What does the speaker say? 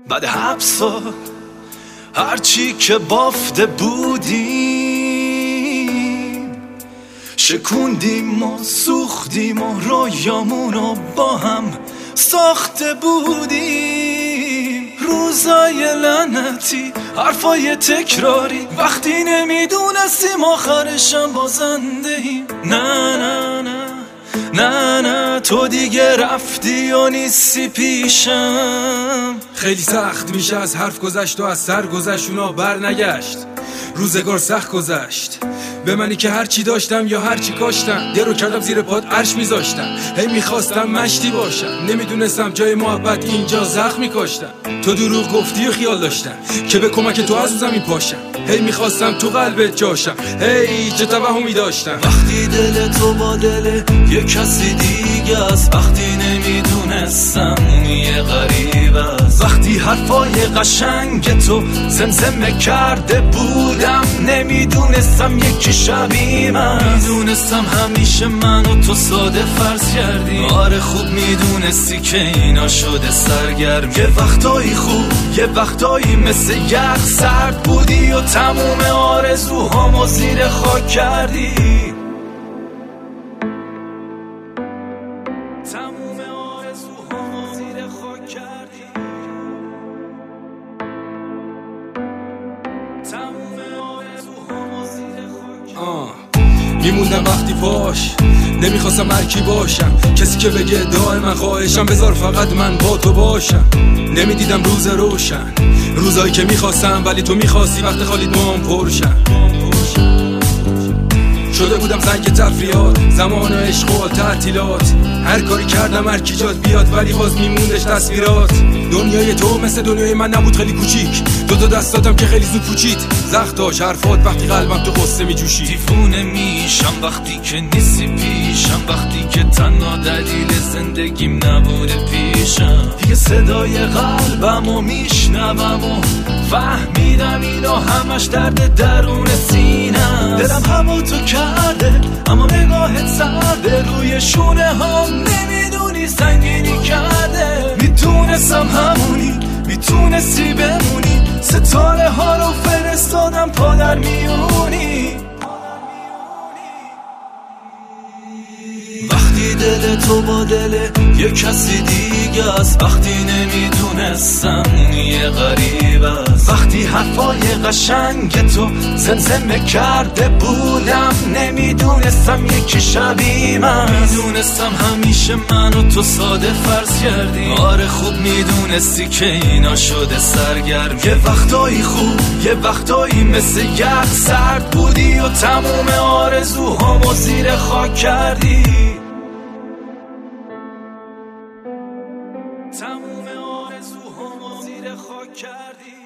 بعد 7 سال هرچی که بافته بودیم شکوندیم و سوختیم و رویامونو با هم ساخته بودیم. روزای لعنتی، حرفای تکراری، وقتی نمیدونستیم آخرشم بازنده ایم. نه نه نه نه نه تو دیگه رفتی و نیستی پیشم. خیلی سخت میشه از حرف گذشت و از سر گذشت، اونا بر نگشت. روزگار سخت گذشت به منی که هرچی داشتم یا هرچی کاشتم درو کردم زیر پاد عرش میذاشتم. هی میخواستم مشتی باشم، نمیدونستم جای محبت اینجا زخم میکاشتم. تو دروغ گفتی و خیال داشتم که به کمک تو از زمین پاشم. هی میخواستم تو قلبت جاشم، هی چه توهمی داشتم. وقتی دل تو با دل یه کسی دیگه است، وقتی نمیدونستم یه غریب است، وقتی حرفای قشنگ تو زمزمه کرده بودم نمیدونستم یکی شبیه من. میدونستم همیشه من و تو ساده فرض کردی. آره خوب میدونستی که اینا شده سرگرم. یه وقتایی خوب یه وقتایی مثل یخ سرد بودی و تموم آرزوهامو زیر خاک کردی. تموم آرزوهامو زیر خاک کردی. تموم آرزوهامو زیر خاک کردی. میموندم وقتی پاش، نمیخواستم هرکی باشم، کسی که بگه دائما خواهشم بذار فقط من با تو باشم. نمیدیدم روز روشن، روزایی که میخواستم ولی تو میخواستی وقت خالی دوام پرشم. شده بودم زنگ تفریحات، زمان عشق و تعطیلات. هر کاری کردم هر کی جاد بیاد ولی باز میموندش تصویرات. دنیای تو مثل دنیای من نبود، خیلی کوچیک. دو دست دادم که خیلی زود پوچید. زختاش حرفات وقتی قلبم تو قصه میجوشید. دیوونه میشم وقتی که نیستی پیشم، وقتی که تنها دلیل زندگیم نبوده پیشم. دیگه صدای قلبمو میشنوم و فهمیدم اینا همش درد درون سینم. دلم هوا تو کرده اما نگاهت سرده، روی شونه هم نمیدونی سنگینی کرده. میتونستم همونی، میتونستی بمونی، ستاره ها رو فرستادم پادر میونی. وقتی دل تو با دل یه کسی دیگه است، وقتی نمیدونستم یه غریب است، وقتی حرفای قشنگ تو زمزمه کرده بودم نمیدونستم یکی شبیه من. میدونستم همیشه من و تو ساده فرض کردی. آره خوب میدونستی که اینا شده سرگرم. یه وقتایی خوب یه وقتایی مثل یخ سرد بودی و تموم آرزوهامو زیر خاک کردی. تموم آرزوهامو زیر خاک کردی.